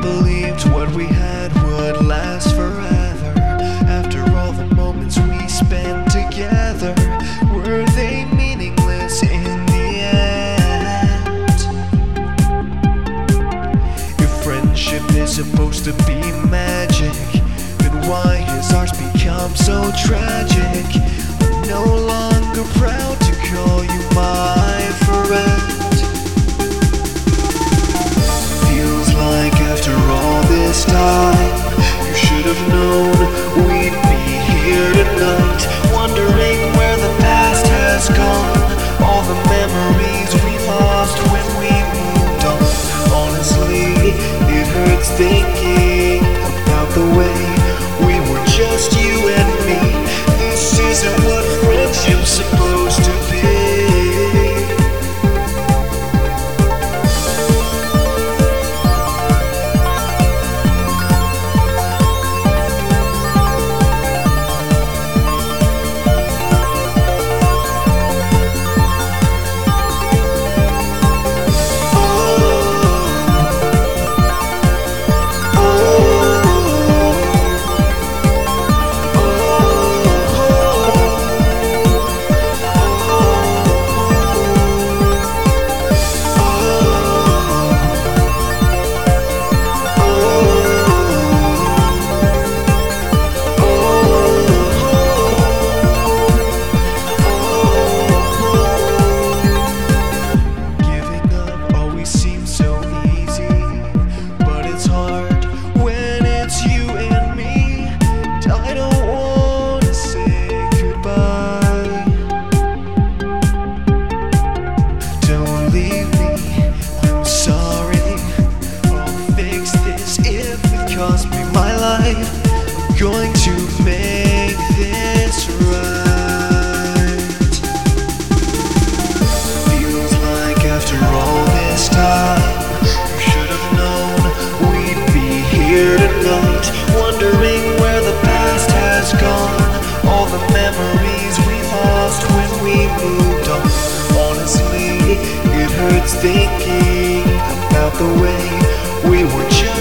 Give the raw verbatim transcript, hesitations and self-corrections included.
believed what we had would last forever. After all the moments we spent together, were they meaningless in the end? If friendship is supposed to be magic, then why has ours become so tragic? I'm no longer proud to call you my friend. Feels like after all this time, you should have known we'd be here tonight, wondering where the past has gone, all the memories we lost when we moved on. Honestly, it hurts thinking about the way we were just you and me. This isn't what friendship's supposed to be. Cost me my life, I'm going to make this right. Feels like after all this time, you should have known we'd be here tonight, wondering where the past has gone, all the memories we lost when we moved on. Honestly, it hurts thinking about the way we were just